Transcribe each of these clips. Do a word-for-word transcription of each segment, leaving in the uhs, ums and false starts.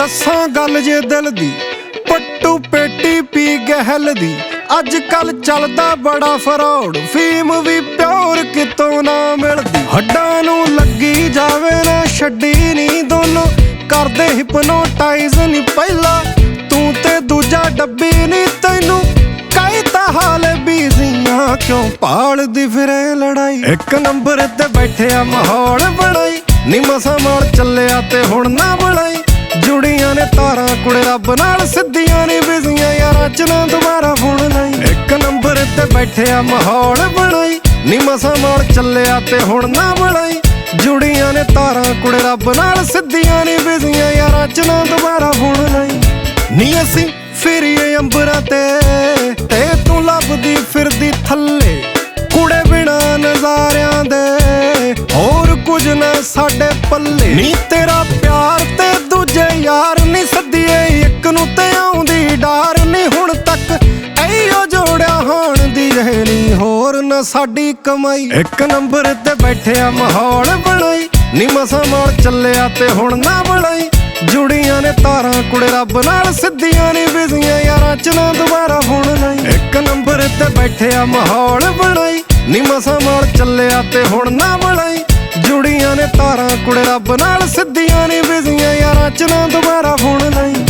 दसां गल जे दिल दी पट्टू पेटी पी गहल दी। अज कल चलदा बड़ा फरौड फीम भी प्योर कितों ना मिलदी। हड्डां नूं लगी जावे ना छड्डी नी दोनों करदे हिपनोटाइज नी पहला तू ते दूजा डब्बी नी तैनू कई तां हाले बीजियां क्यों भालदी फिरे लड़ाई। एक नंबर ते बैठे आ माहौल बनाई नी मसां मोड़ चलिया ते हुण ना बुलाई। जुड़ियां ने तारां कुड़े रब नाल सिद्धियां नी बिजियां यारां च ना दोबारा फोन लाई। एक नंबर ते बैठे आ माहौल बनाई नी मसां मोड़ चलिया ते हुण ना बुलाई। जुड़ियां ने तारां कुड़े रब नाल सिद्धियां नी बिजियां यारां च ना दोबारा फोन लाई। नी असीं फिरीए अंबरां ते ते तू लभदी फिरदी थल्ले कुड़े बिना नज़ारियां दे होर कुछ ना साडे पल्ले। नी तेरा प्यार ते दूजे यार नी सदिए एक नूं ते आउंदी डार नी हुण तक ऐयो जोड़िया हाण दी रहनी होर ना साडी कमाई। एक नंबर ते बैठे आ माहौल बनाई नी मसां मोड़ चलिया ते हुण ना बुलाई। जुड़ियां ने तारां कुड़े रब नाल सिद्धियां नी बिजियां यारां च ना दोबारा फोन लाई। एक नंबर ते बैठे आ माहौल बनाई नी मसां मोड़ चलिया ते हुण ना बुलाई। जुड़ियां ने तारां कुड़े रब नाल सिद्धियां नी बिजियां यारां च ना दोबारा फोन लाई।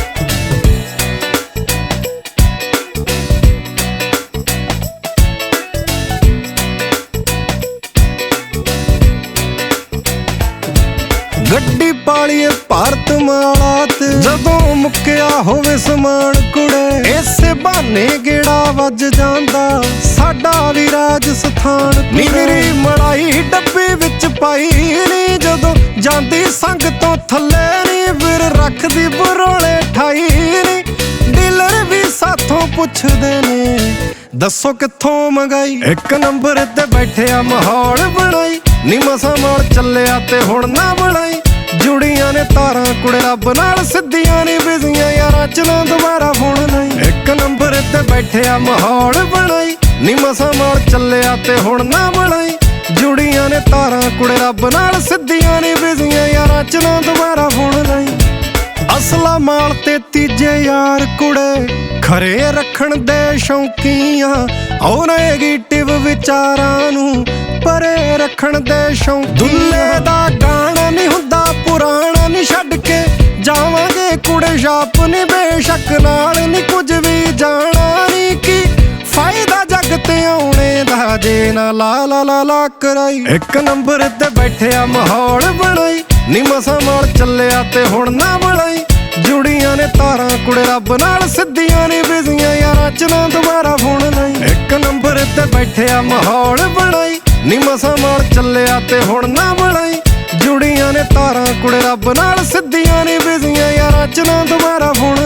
गड्डी पालिए भारत मालात जदों मुक्किया होवे समान कुड़े इसे बहाने गेड़ा वज जांदा साडा भी राजस्थान। नी मेरी मड़ाई डब्बी विच पाई नी जदों जांदी संग तो थल्ले नी फिर रखदी बरोले ठाई नी। डीलर भी साथों पुछदे ने दसो कित्थों मंगाई। एक नंबर ते बैठे आ माहौल बनाई नी मसां मोड़ चलिया ते हुण ना बुलाई। जुड़ियां ने तारां कुड़े रब नाल सिद्धियां नी बिजियां यारां च ना दोबारा फोन लाई। एक नंबर ते बैठे आ माहौल बनाई नी मसां मोड़ चलिया ते हुण ना बुलाई। जुड़ियां ने तारां कुड़े रब नाल सिद्धियां नी बिजियां यारां च ना दोबारा फोन लाई। असला माल ते तीजे यार कुड़े खरे रखण दे शौकीआं ओ नेगेटिव विचारां नूं परे रखण दे शौकीआं। दुल्ले दा गाना नी हुंदा पुराना नी छड्ड के जावांगे कुड़े छाप नी बेशक नाल नी कुछ भी जाना नी की फायदा जग ते आउणे दा जे ना ला ला ला ला कराई। एक नंबर ते बैठे आ माहौल बनाई नी मसां मोड़ चलिया ते हुण ना बुलाई। जुड़ियां ने तारां कुड़े रब नाल सिद्धियां नी बिजियां यारां च ना दोबारा फोन लाई। एक नंबर ते बैठे आ माहौल बनाई नी मसां मोड़ चलिया ते हुण ना बुलाई। जुड़ियां ने तारां कुड़े रब नाल सिद्धियां नी बिजियां यारां च ना दोबारा फोन